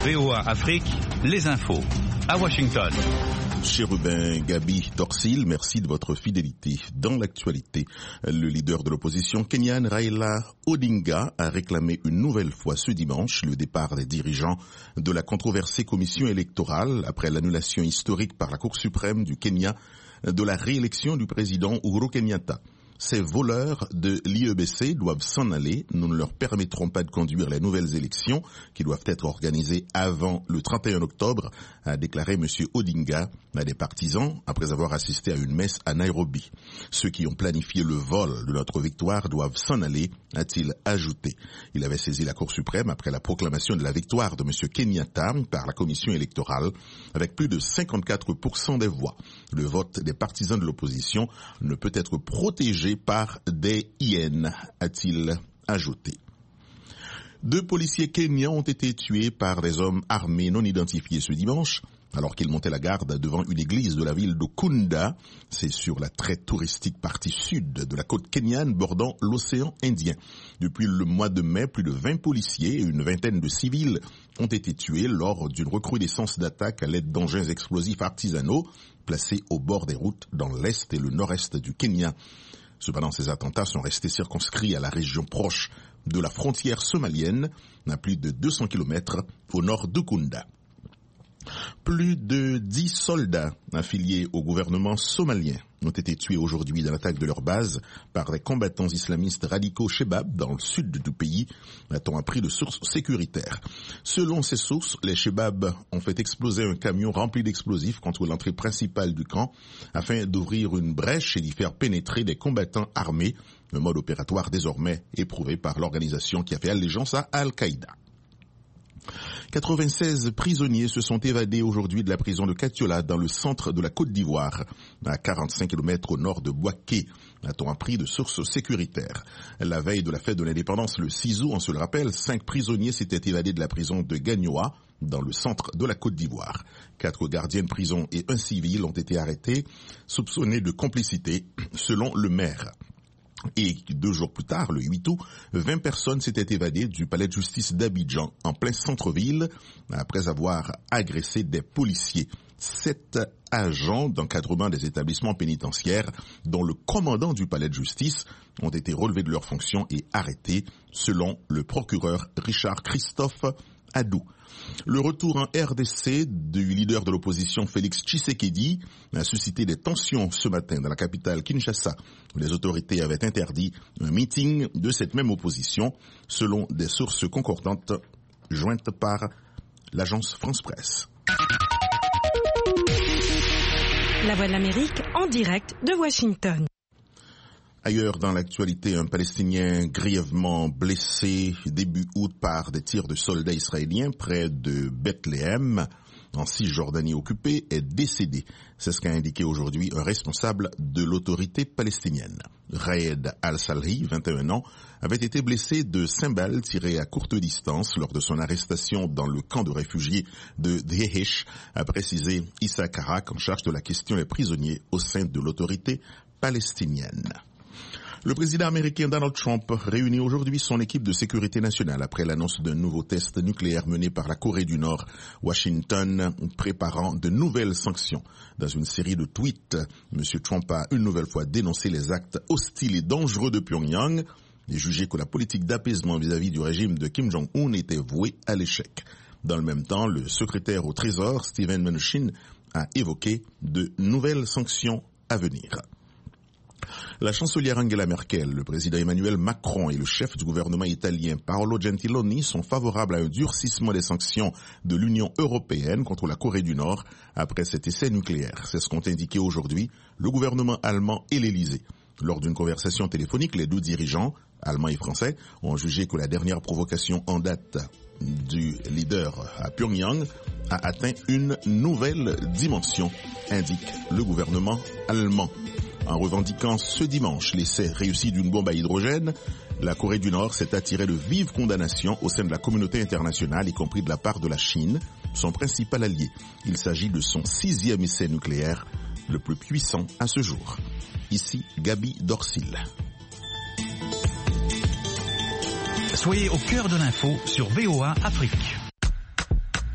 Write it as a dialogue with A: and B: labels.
A: VOA Afrique, les infos, à Washington.
B: Chérubin Gabi Dorsil, merci de votre fidélité. Dans l'actualité, le leader de l'opposition kenyane Raila Odinga a réclamé une nouvelle fois ce dimanche le départ des dirigeants de la controversée commission électorale après l'annulation historique par la Cour suprême du Kenya de la réélection du président Uhuru Kenyatta. Ces voleurs de l'IEBC doivent s'en aller. Nous ne leur permettrons pas de conduire les nouvelles élections qui doivent être organisées avant le 31 octobre, a déclaré M. Odinga à des partisans après avoir assisté à une messe à Nairobi. Ceux qui ont planifié le vol de notre victoire doivent s'en aller, a-t-il ajouté. Il avait saisi la Cour suprême après la proclamation de la victoire de M. Kenyatta par la commission électorale avec plus de 54% des voix. Le vote des partisans de l'opposition ne peut être protégé par des hyènes, a-t-il ajouté. 2 policiers kenyans ont été tués par des hommes armés non identifiés ce dimanche, alors qu'ils montaient la garde devant une église de la ville d'Ukunda. C'est sur la très touristique partie sud de la côte kenyane bordant l'océan Indien. Depuis le mois de mai, plus de 20 policiers et une vingtaine de civils ont été tués lors d'une recrudescence d'attaques à l'aide d'engins explosifs artisanaux placés au bord des routes dans l'est et le nord-est du Kenya. Cependant, ces attentats sont restés circonscrits à la région proche de la frontière somalienne, à plus de 200 km au nord d'Ukunda. Plus de 10 soldats affiliés au gouvernement somalien ont été tués aujourd'hui dans l'attaque de leur base par des combattants islamistes radicaux Shebab dans le sud du pays, a-t-on appris de sources sécuritaires. Selon ces sources, les Shebab ont fait exploser un camion rempli d'explosifs contre l'entrée principale du camp afin d'ouvrir une brèche et d'y faire pénétrer des combattants armés, un mode opératoire désormais éprouvé par l'organisation qui a fait allégeance à Al-Qaïda. 96 prisonniers se sont évadés aujourd'hui de la prison de Katiola dans le centre de la Côte d'Ivoire, à 45 km au nord de Bouaké, a-t-on appris de sources sécuritaires. La veille de la fête de l'indépendance, le 6 août, on se le rappelle, 5 prisonniers s'étaient évadés de la prison de Gagnoa, dans le centre de la Côte d'Ivoire. 4 gardiens de prison et un civil ont été arrêtés, soupçonnés de complicité, selon le maire. Et 2 jours plus tard, le 8 août, 20 personnes s'étaient évadées du palais de justice d'Abidjan, en plein centre-ville, après avoir agressé des policiers. 7 agents d'encadrement des établissements pénitentiaires, dont le commandant du palais de justice, ont été relevés de leurs fonctions et arrêtés, selon le procureur Richard Christophe Adou. Le retour en RDC du leader de l'opposition Félix Tshisekedi a suscité des tensions ce matin dans la capitale Kinshasa, où les autorités avaient interdit un meeting de cette même opposition, selon des sources concordantes jointes par l'agence France Presse.
C: La Voix de l'Amérique en direct de Washington.
B: Ailleurs dans l'actualité, un Palestinien grièvement blessé début août par des tirs de soldats israéliens près de Bethléem, en Cisjordanie occupée, est décédé. C'est ce qu'a indiqué aujourd'hui un responsable de l'autorité palestinienne. Raed al-Salhi, 21 ans, avait été blessé de 5 balles tirées à courte distance lors de son arrestation dans le camp de réfugiés de Dhehesh, a précisé Issa Karak, en charge de la question des prisonniers au sein de l'autorité palestinienne. Le président américain Donald Trump réunit aujourd'hui son équipe de sécurité nationale après l'annonce d'un nouveau test nucléaire mené par la Corée du Nord. Washington préparant de nouvelles sanctions. Dans une série de tweets, M. Trump a une nouvelle fois dénoncé les actes hostiles et dangereux de Pyongyang et jugé que la politique d'apaisement vis-à-vis du régime de Kim Jong-un était vouée à l'échec. Dans le même temps, le secrétaire au Trésor, Steven Mnuchin, a évoqué de nouvelles sanctions à venir. La chancelière Angela Merkel, le président Emmanuel Macron et le chef du gouvernement italien Paolo Gentiloni sont favorables à un durcissement des sanctions de l'Union européenne contre la Corée du Nord après cet essai nucléaire. C'est ce qu'ont indiqué aujourd'hui le gouvernement allemand et l'Élysée. Lors d'une conversation téléphonique, les 2 dirigeants, allemands et français, ont jugé que la dernière provocation en date du leader à Pyongyang a atteint une nouvelle dimension, indique le gouvernement allemand. En revendiquant ce dimanche l'essai réussi d'une bombe à hydrogène, la Corée du Nord s'est attirée de vives condamnations au sein de la communauté internationale, y compris de la part de la Chine, son principal allié. Il s'agit de son 6e essai nucléaire, le plus puissant à ce jour. Ici, Gabi Dorsil.
A: Soyez au cœur de l'info sur VOA Afrique.